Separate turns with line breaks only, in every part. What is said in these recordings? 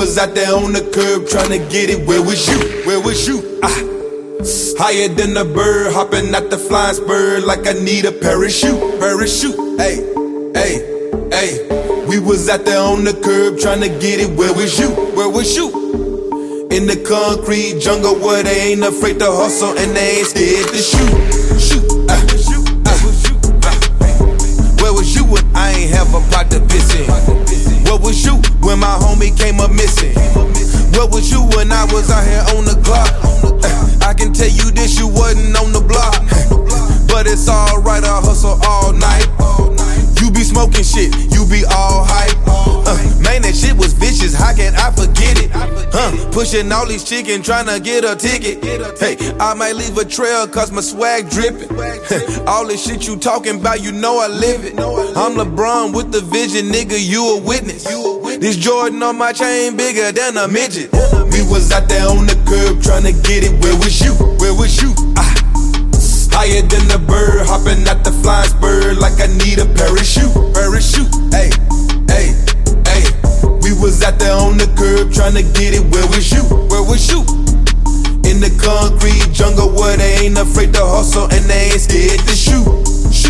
was out there on the curb tryna get it. Where was you? Where was you? Higher than a bird, hopping out the flying spur like I need a parachute. Parachute, hey, hey, hey. We was out there on the curb tryna get it. Where was you? Where was you? In the concrete jungle where they ain't afraid to hustle and they ain't scared to shoot. Shoot, Where was you when I ain't have a pot to piss in? Where was you when my homie came up missing? Where was you when I was out here on the clock? I can tell you this, you wasn't on the block. But it's alright, I hustle all night. You be smoking shit, you be all hype. Man, that shit was vicious, how can I forget it? Pushing all these chicken, tryna get a ticket. Hey, I might leave a trail cause my swag dripping. All this shit you talking about, you know I live it. I'm LeBron with the vision, nigga, you a witness. This Jordan on my chain bigger than a midget. We was out there on the curb tryna get it. Where was you? Where was you? Higher than a bird, hopping out the flying spur like I need a parachute. Parachute, hey, hey, hey. We was out there on the curb tryna get it. Where was you? Where was you? In the concrete jungle where they ain't afraid to hustle and they ain't scared to shoot. Shoot,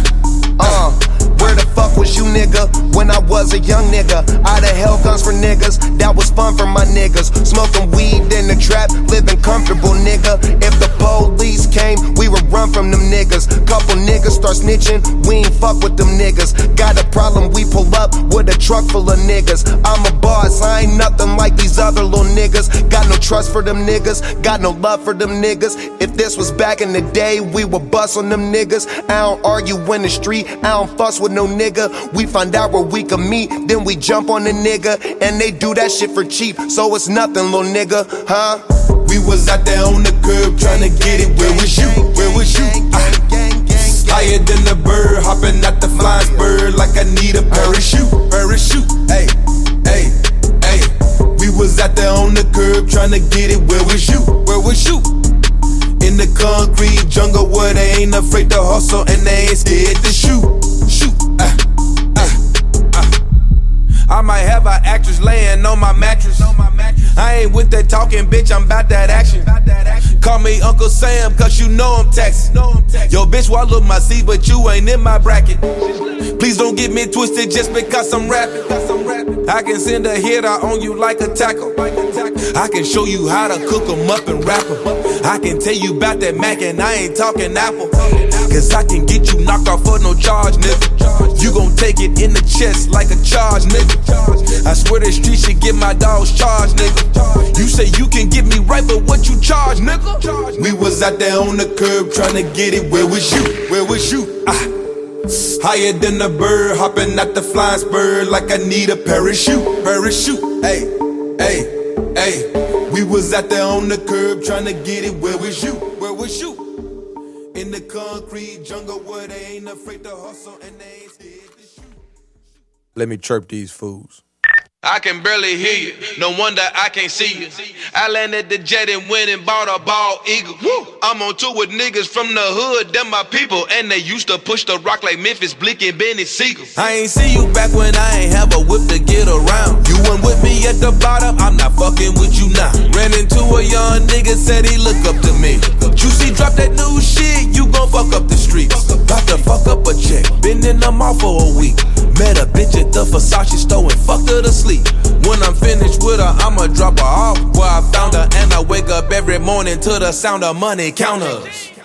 Where the fuck was you, nigga, when I was a young nigga? I'd have held guns for niggas, that was fun for my niggas. Smoking weed in the trap, living comfortable, nigga. If the police came, we would run from them niggas. Couple niggas start snitching, we ain't fuck with them niggas. Got a problem, we pull up with a truck full of niggas. I'm a boss, I ain't nothing like these other little niggas. Got no trust for them niggas, got no love for them niggas. If this was back in the day, we would bust on them niggas. I don't argue in the street, I don't fuss with no nigga. We find out where we can meet, then we jump on the nigga. And they do that shit for cheap, so it's nothing, little nigga, huh?
We was out there on the curb tryna get it. Where was you? Where was you? Higher than a bird, hopping out the flying spur like I need a parachute. Parachute, hey, hey, hey. We was out there on the curb tryna get it. Where was you? Where was you? In the concrete jungle where they ain't afraid to hustle and they ain't scared to shoot. Shoot, I might have an actress laying on my mattress. I ain't with that talking, bitch, I'm about that action. Call me Uncle Sam, cause you know I'm taxing. Yo, bitch, swallow my seed, but you ain't in my bracket. Please don't get me twisted just because I'm rapping. I can send a hit out on you like a tackle. I can show you how to cook 'em up and wrap 'em. I can tell you about that Mac and I ain't talking Apple. Cause I can get you knocked off for no charge, nigga. You gon' take it in the chest like a charge, nigga. I swear the street should get my dogs charged, nigga. You say you can get me right, but what you charge, nigga? We was out there on the curb tryna get it. Where was you? Where was you? Higher than a bird, hopping out the flying spur like I need a parachute. Parachute, hey, hey, hey. We was out there on the curb tryna get it. Where was you? Where was you? In the concrete jungle where they ain't afraid to hustle and they ain't scared to shoot. Let me chirp these fools. I can barely hear you, no wonder I can't see you. I landed the jet and went and bought a bald eagle. Woo! I'm on tour with niggas from the hood, them my people. And they used to push the rock like Memphis Bleak and Benny Siegel. I ain't see you back when I ain't have a whip to get around. You went with me at the bottom, I'm not fucking with you now. Ran into a young nigga, said he look up to me. Juicy drop that new shit, you gon' fuck up the streets. About to fuck up a check, been in the mall for a week. Met a bitch at the Versace store and fucked her to sleep. When I'm finished with her, I'ma drop her off where I found her. And I wake up every morning to the sound of money counters.